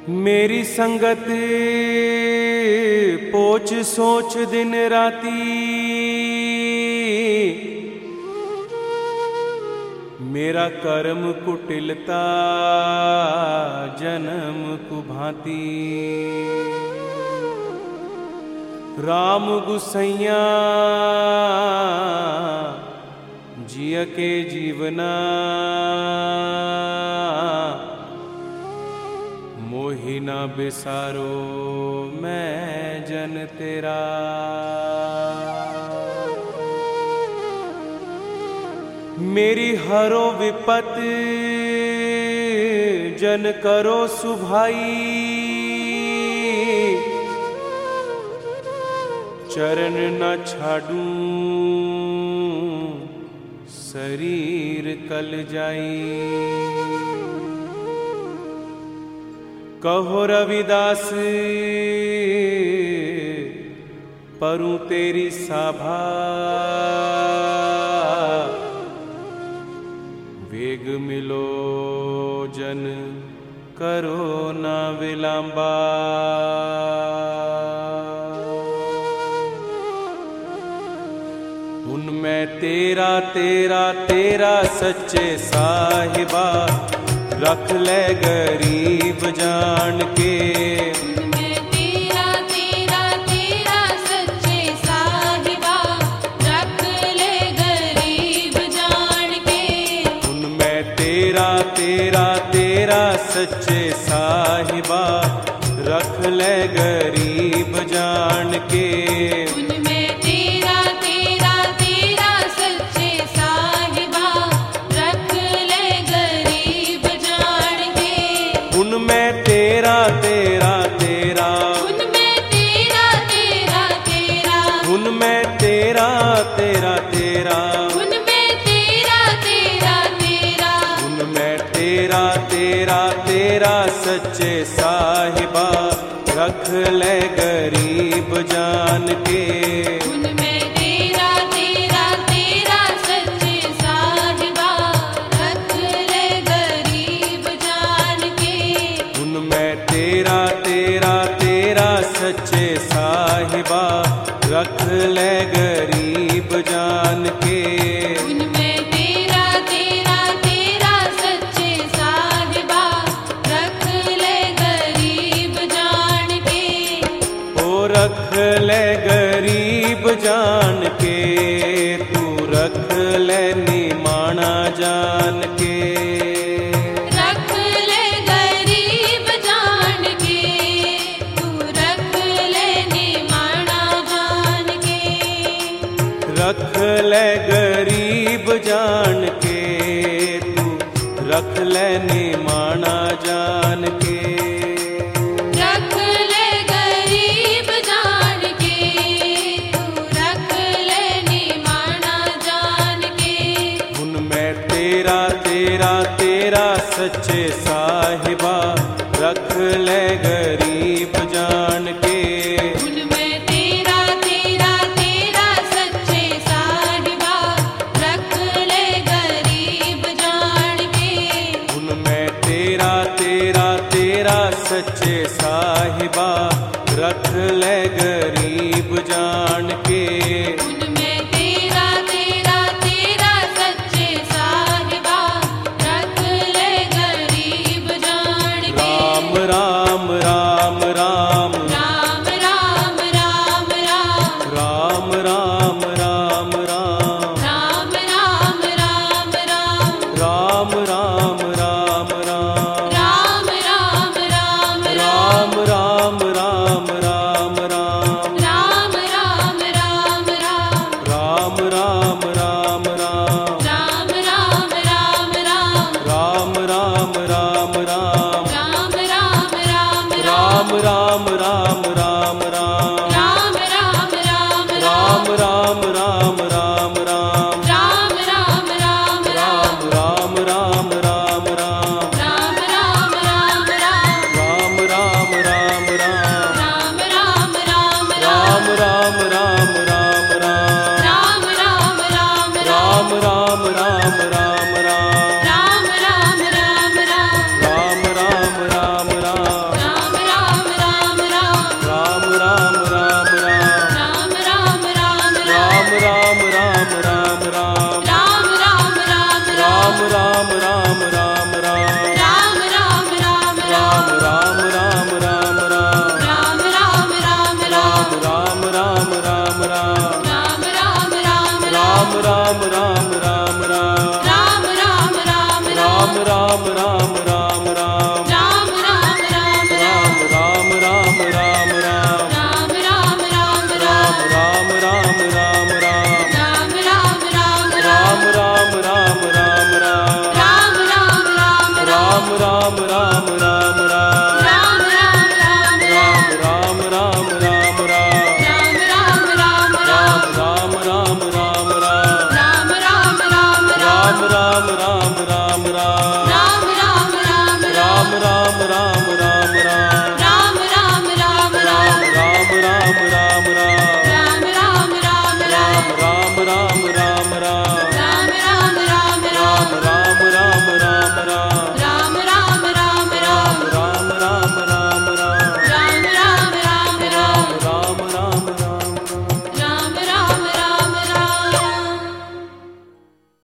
मेरी संगत पोच सोच दिन राती, मेरा कर्म कुटिलता जन्म कुभांति। राम गुसैया जिय के जीवना, मोहि ना बिसारो मैं जन तेरा। मेरी हरो विपत जन करो सुभाई, चरण न छाडूं शरीर कल जाई। कहो रविदास परूं तेरी साभा, वेग मिलो जन करो ना विलांबा। उनमें तेरा तेरा तेरा सच्चे साहिबा, रख ले गरीब जान के। उनमें तेरा तेरा तेरा सच्चे साहिबा, रख ले गरीब जान के। उनमें तेरा तेरा तेरा सच्चे साहिबा, रख ले गरीब जान के। उनमें तेरा तेरा तेरा सच्चे साहिबा, रख ले गरीब जान के। उनमें तेरा तेरा तेरा, उनमें तेरा तेरा तेरा, उनमें तेरा तेरा तेरा, उनमें तेरा तेरा तेरा, उनमें तेरा तेरा तेरा सच्चे साहिबा, रख ले गरीब जान के। उनमें तेरा तेरा तेरा सच्चे साहिबा, रख ले गरीब जान के। उनमें तेरा तेरा तेरा सच्चे साहिबा, रख ले गरीब जान के। उनमें तेरा तेरा तेरा सच्चे साहिबा, रख ले गरीब जान के। ओ रख ले गरीब जान के, तू रख ले निमाना जान के। रख ले गरीब जान के, तू रख ले निमाना जान के। रख ले गरीब जान के, तू रख ले निमाना जान के। रख ले गरीब जान के, तू रख ले निमाना जान के। उनमें तेरा तेरा तेरा सच्चे साहिबा, रख ले गरीब जान के। उनमें तेरा तेरा तेरा सच्चे साहिबा, रख ले गरीब जान के। उनमें तेरा तेरा तेरा सच्चे साहिबा, रख ले गरीब जान के। उनमें तेरा तेरा तेरा सच्चे साहिबा, रख ले गरीब जान के। राम राम राम राम, राम राम राम राम, राम राम राम राम, राम राम राम राम, राम राम राम राम, राम राम राम राम, राम राम राम राम राम, राम राम राम राम, राम राम राम राम, राम राम राम राम, राम राम राम राम, राम राम राम राम, राम राम राम राम राम, राम राम राम राम राम राम